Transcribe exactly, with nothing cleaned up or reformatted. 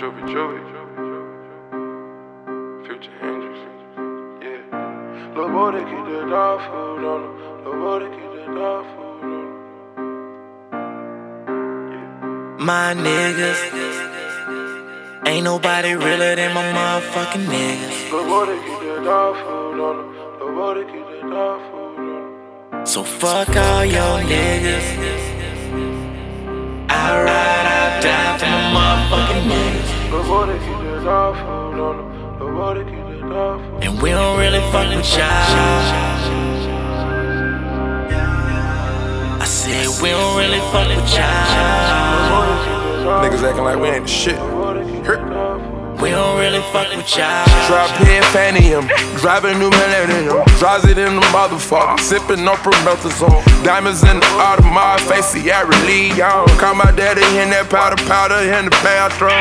Jovi Jovi, Future Hendrix, yeah. Lil' boy, they keep that dog food on him. Lil' boy, they keep that dog food on him. Yeah. My niggas, ain't nobody realer than my motherfucking niggas. Lil' boy, they keep that dog food on him. Lil' boy, they keep that dog food on him. So fuck all your niggas. I ride, I die for my motherfucking niggas. Lil' boy, they keep that dog food on him. Lil' boy, they keep that dog food on him. And we don't really fuck with y'all. I said we don't really fuck with y'all. Niggas acting like we ain't the shit. We don't really fuck with y'all. Drop head Fanium, driving new Millennium. Drives it in the motherfucker, sipping on promethazone. Diamonds in the Audemars, face Sierra Leone. Call my daddy in that powder powder in the bathroom.